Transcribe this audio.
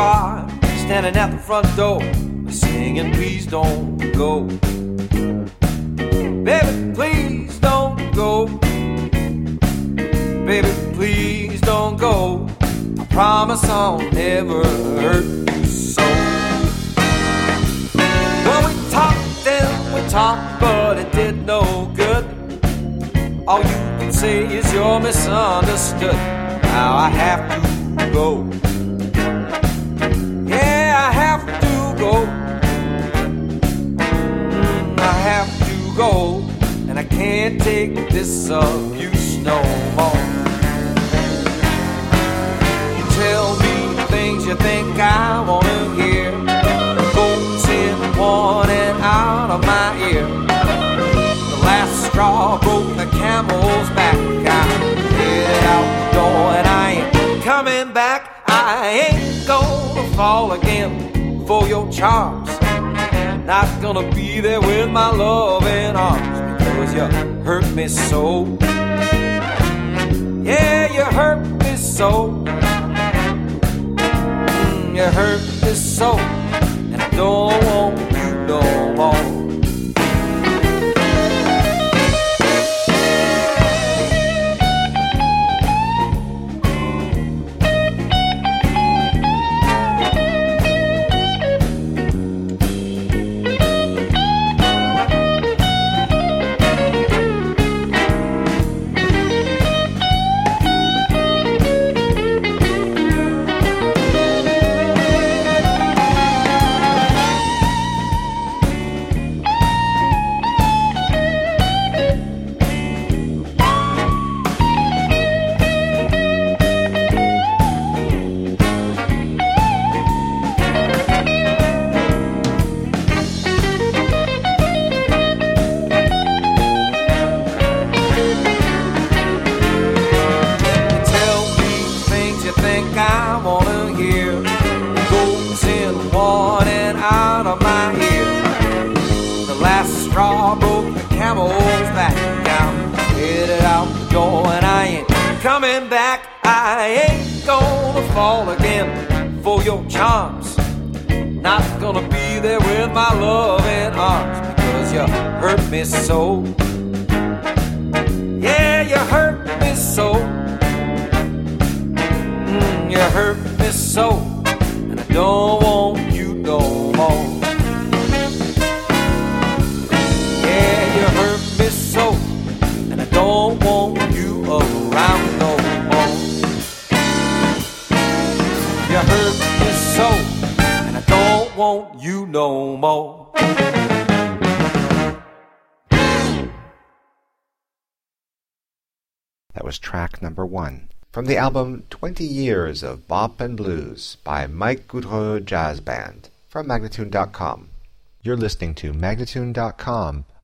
bar, standing at the front door, singing, please don't go. Baby, please don't go. Baby, please don't go. I promise I'll never hurt you so. Well, we talked and we talked, but it did no good. All you can say is you're misunderstood. Now I have to go. Yeah, I have to go. I have to go. And I can't take this abuse no more. You tell me things you think I wanna hear. Goats in one and out of my ear. The last straw broke the camel's back. I headed out the door and I ain't coming back. I ain't gonna fall again for your charms. Not gonna be there with my loving arms, because you hurt me so. Yeah, you hurt me so. You hurt me so. And I don't want you no more. Straw broke the camel's back. I'm headed out the door and I ain't coming back. I ain't gonna fall again for your charms. Not gonna be there with my loving arms, because you hurt me so. Yeah, you hurt me so. You hurt me so. And I don't want you no more. So, and I don't want you around no more. You hurt me so, and I don't want you no more. That was track number 1 from the album 20 Years of Bop and Blues by Mike Goudreau Jazz Band from Magnatune.com. You're listening to Magnatune.com,